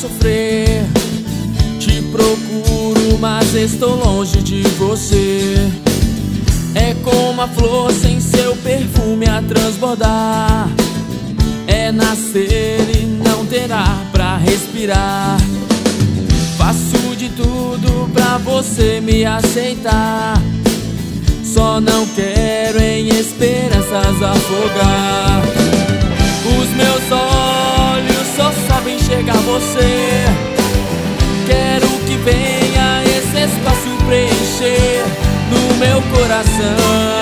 sofrer. Te procuro, mas estou longe de você. É como a flor sem seu perfume a transbordar. É nascer e não ter ar pra respirar. Faço de tudo pra você me aceitar. Só não quero em esperanças afogar. Os meus olhos só sabem enxergar você. Quero que venha esse espaço preencher no meu coração.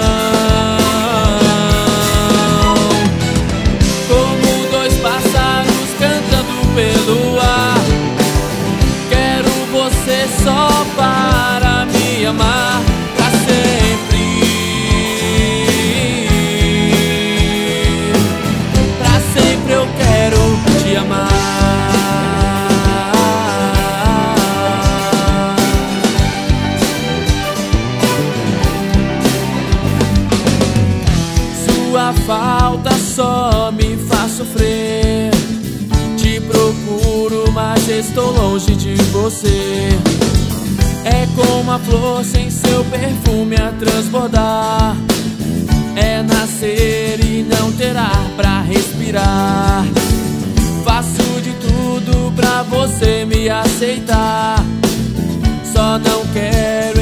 Como dois pássaros cantando pelo ar. Quero você só para me amar pra sempre. Pra sempre eu quero te amar. Sua falta só me faz sofrer. Te procuro, mas estou longe de você. É como a flor sem seu perfume a transbordar. É nascer e não ter ar pra respirar. Faço de tudo pra você me aceitar. Só não quero